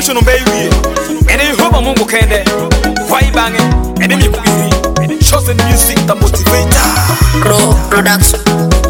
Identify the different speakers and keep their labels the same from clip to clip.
Speaker 1: no baby. And you hope Mungu kende. Why bang it? And then you chosen music the motivator.
Speaker 2: Production.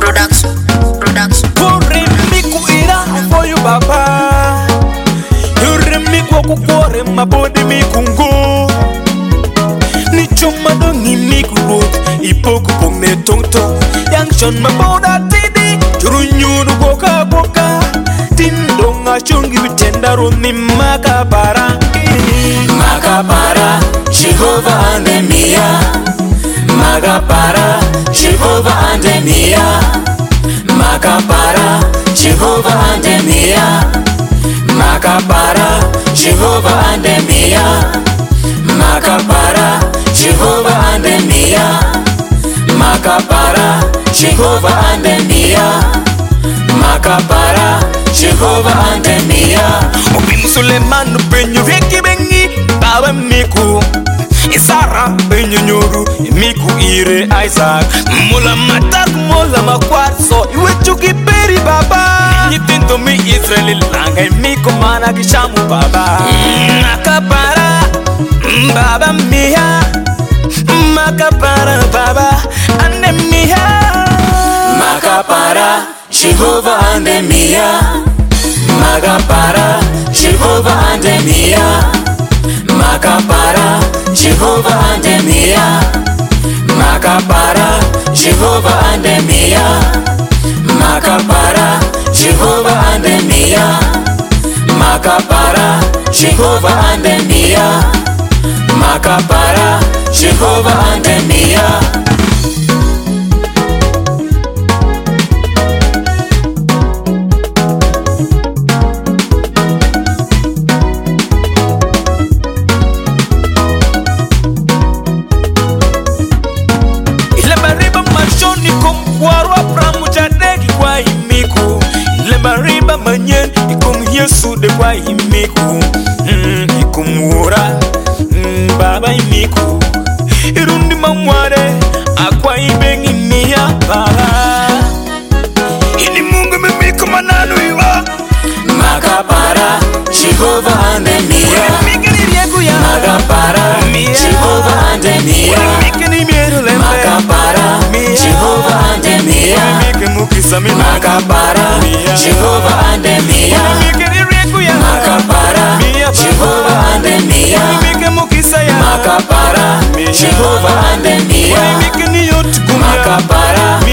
Speaker 1: Kore miku ira for you baba. Yure miku kukore mabodi mikungo. Ni chuma dongi miku road. Ipoku pome tongto. Yang shon maboda tidi. Churunyuru boka. Tindonga chungi witenda rumi makapara.
Speaker 3: Makapara, Jehovah andemia. Makapara, Jehovah andemia. Makapara, Jehovah andemia. Makapara, Jehovah andemia. Makapara, Jehovah andemia. Makapara, Jehovah andemia. Makapara, Jehovah andemia.
Speaker 1: Obin Suleiman benyu veki bengi baba miku. Isara benyu nyoru miku ire Isaac. Mula matak mula makwarso iwe chuki peri baba. Nitinto mi Israeli langa miku mana kishamu baba. Makapara baba miya. Makapara baba andemia.
Speaker 3: Makapara, Jehovah andemia. Makapara, Jehovah andemia. Makapara, Jehovah andemia. Makapara, Jehovah andemia. Makapara, Jehovah andemia. Makapara, Jehovah andemia. Makapara, Jehovah andemia.
Speaker 1: Warwa pramujadegi kwa imiku. Lemariba manyen ikum Yesu de kwa imiku. Ikum wura baba imiku. Irundi mamware akwa ibengi miya baba. Ini Mungu mimiku mananu iwa.
Speaker 3: Makapara, Jehovah andemia. Makapara, Jehovah andemia. Makapara, Jehovah andemia. Makapara, Jehovah andemia. Makapara, Jehovah andemia. Makapara, Jehovah andemia. Makapara,